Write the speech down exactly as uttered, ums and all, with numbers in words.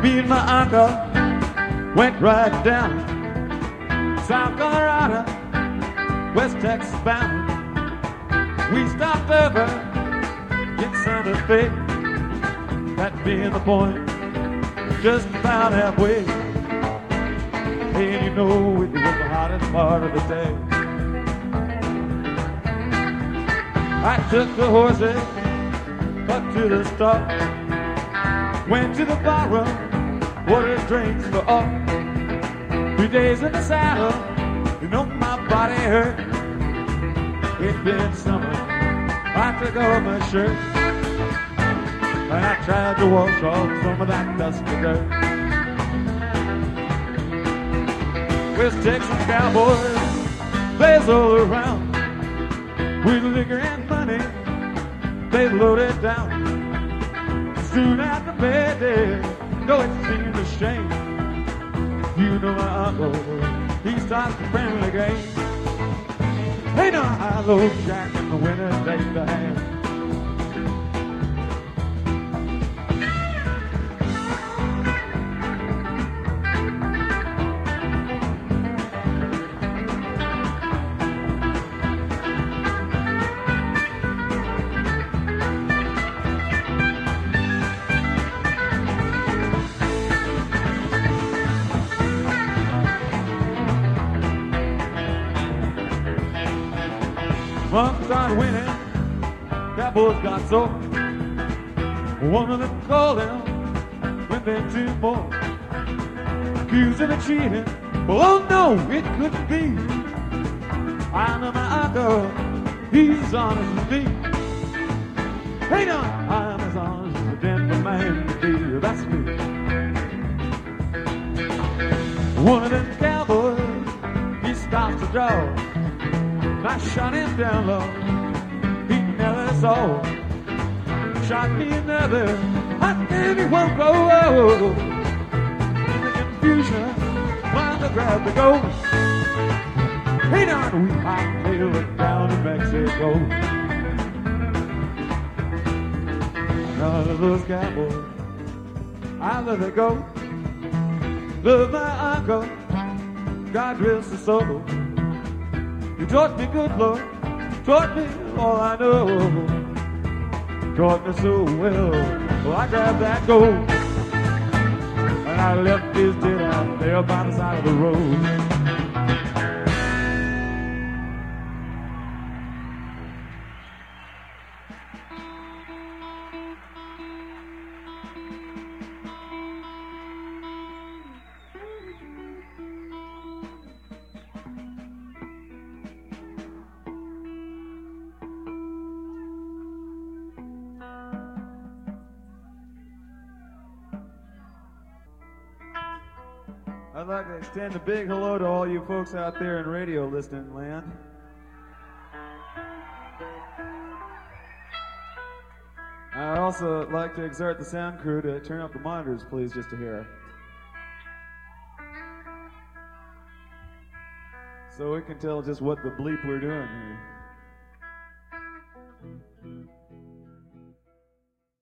Me and my uncle went right down South Colorado, West Texas bound. We stopped over in Santa Fe, that being the point, just about halfway. And you know it was the hottest part of the day. I took the horses up to the stop, went to the bar room, ordered drinks for all. Three days in the saddle, you know my body hurt. It's been summer, I took off my shirt, and I tried to wash off some of that dusty dirt. West Texas cowboys, they's all around, with liquor and money, they loaded down. Soon after payday, though it seemed a shame, you know my uncle, he starts the friendly game. Ain't no high-low jack in the winter day to have. Monks started winning, cowboys got sold. One of them called him, went then two more, accused him of cheating. Well, oh no, it couldn't be. I know my uncle, he's honest as me. Hey, no, I'm as honest as a Denver man can be. That's me. One of them cowboys, he stops to draw. I shot him down low, he never saw. Shot me another, I think he won't go. In the confusion, trying to grab the gold. Hey, now we hightailed it down to Mexico. None of those cowboys, I let it go. Love my uncle, God rest his soul. You taught me good, Lord, taught me all I know. Taught me so well, well I grabbed that gold, and I left his dead out there by the side of the road. I'd like to extend a big hello to all you folks out there in radio listening land. I'd also like to exhort the sound crew to turn up the monitors, please, just to hear. So we can tell just what the bleep we're doing here.